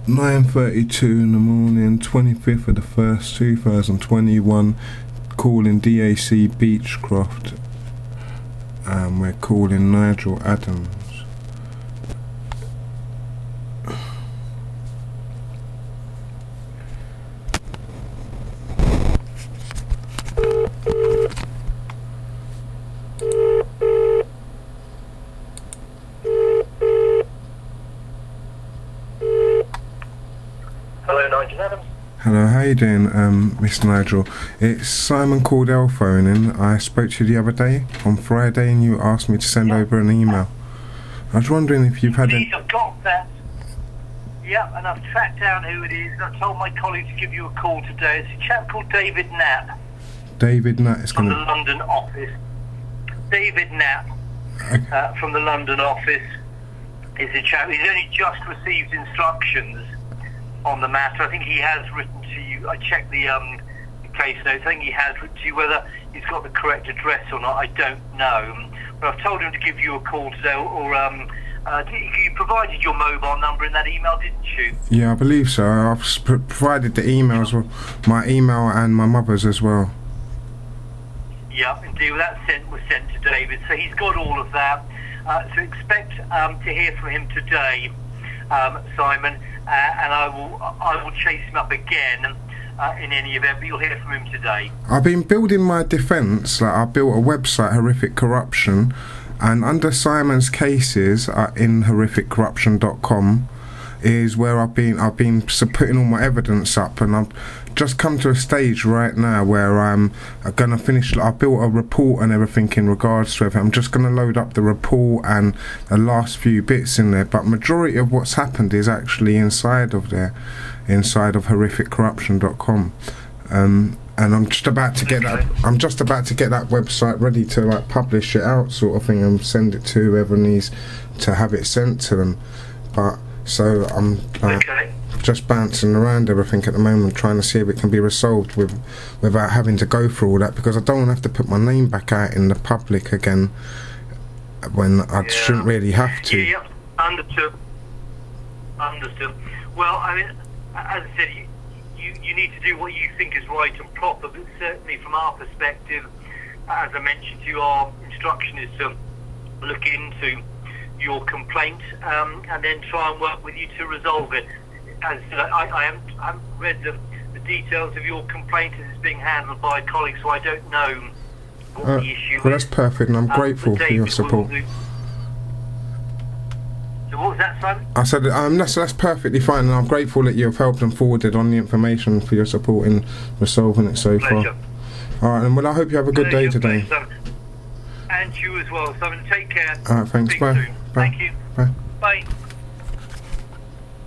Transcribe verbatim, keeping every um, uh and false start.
nine thirty-two in the morning, twenty-fifth of the first, two thousand twenty-one, calling D A C Beechcroft, and we're calling Nigel Adams. Hello, Nigel Adams. Hello, how you doing, um, Mister Nigel? It's Simon Cordell phoning. I spoke to you the other day, on Friday, and you asked me to send Yeah. over an email. I was wondering if you've had Please, a... I've got that. Yeah, and I've tracked down who it is, and I told my colleague to give you a call today. It's a chap called David Knapp David Nat is from going the to... London office. David Knapp Okay. uh, from the London office is a chap. He's only just received instructions on the matter. I think he has written to you. I checked the um, case notes. I think he has written to you. Whether he's got the correct address or not, I don't know. But I've told him to give you a call today, or um, uh, you provided your mobile number in that email, didn't you? Yeah, I believe so. I've s- p- provided the emails, well, my email and my mother's as well. Yeah, indeed. Well, that sent was sent to David, so he's got all of that. Uh, so expect um, to hear from him today, um, Simon, uh, and I will I will chase him up again uh, in any event. But you'll hear from him today. I've been building my defence. Like, I built a website, Horrific Corruption, and under Simon's cases uh, in horrific corruption dot com is where I've been. I've been s- putting all my evidence up, and I've just come to a stage right now where I'm gonna finish. I built a report and everything in regards to it. I'm just gonna load up the report and the last few bits in there. But majority of what's happened is actually inside of there, inside of horrific corruption dot com. Um, and I'm just about to get that. I'm just about to get that website ready to like publish it out, sort of thing, and send it to whoever needs to have it sent to them. But so I'm like, Okay. just bouncing around everything at the moment, trying to see if it can be resolved with without having to go through all that, because I don't want to have to put my name back out in the public again when I Yeah. shouldn't really have to. Yeah, yeah, understood. Understood. Well, I mean, as I said, you, you you need to do what you think is right and proper. But certainly, from our perspective, as I mentioned to you, our instruction is to look into your complaint um, and then try and work with you to resolve it. As uh, I, I, haven't, I haven't read the, the details of your complaint as it's being handled by a colleague, so I don't know what Uh, the issue well, is. that's perfect, and I'm Um, grateful but for your David will support. do- So what was that, Simon? I said um, that's that's perfectly fine, and I'm grateful that you've helped and forwarded on the information for your support in resolving it so Pleasure. far. All right, and well, I hope you have a good day Pleasure, today. pleasure, Simon. And you as well, Simon. Take care. All right, thanks. Speak Bye. soon. Bye. Thank you. Bye. Bye.